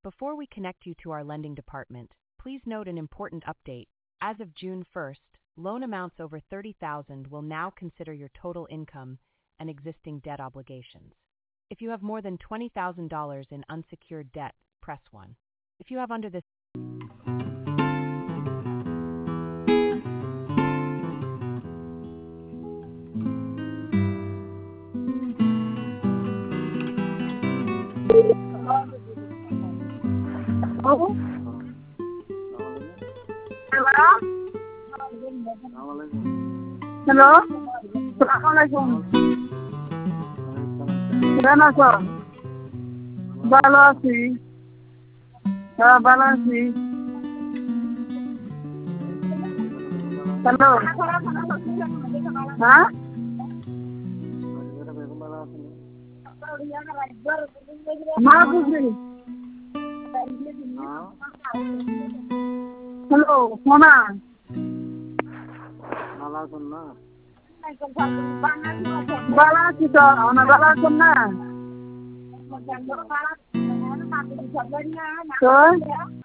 Before we connect you to our lending department, please note an important update. As of June 1st, loan amounts over $30,000 will now consider your total income and existing debt obligations. If you have more than $20,000 in unsecured debt, press 1. If you have under this Hello? Hello? Assalamualaikum. কেমন আছো? ভালো আছি। হ্যাঁ, ভালো আছি। Hello? হ্যাঁ? মা বুঝি। হ্যালো, সোনা। ভালো আছি তো, না ভালো আছেন না? তো